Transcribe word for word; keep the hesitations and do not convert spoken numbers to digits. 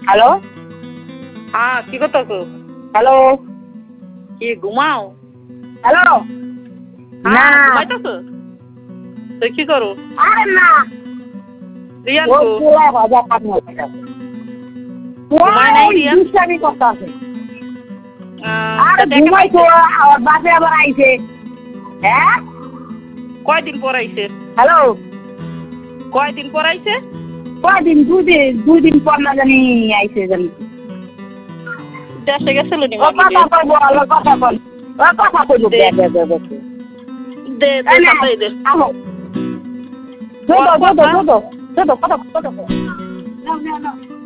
Hello হ্যাঁ কি করতো গো? হ্যালো কি ঘুমাও? হ্যালো না হ্যাঁ ঘুমাইতেছো? তো কি করো? আরে না রিয়ান ওই কো? চুলা ভাজা কাজ করতে ঘুমায় নাই রিয়ান? দুষ্টামি করতে আছে আহ, আরে তা দেখা ঘুমাইছো পাইছে? আমার বাসে আবার আইছে হ্যাঁ কয়দিন পর আইছে? হ্যালো কয়দিন পর আইছে? কয়দিন দুদিন দুই দিন পর না জানি আইছে জানি দেশে গেছিল নি ও মামি কথা রে? কইব ও কথা কই ও কথা কইব দে। দে দে দে দে দে দে এই নে, তাতাই দে। আমো দো দো দো দো দো দো দো কথা কথা নাও নাও নাও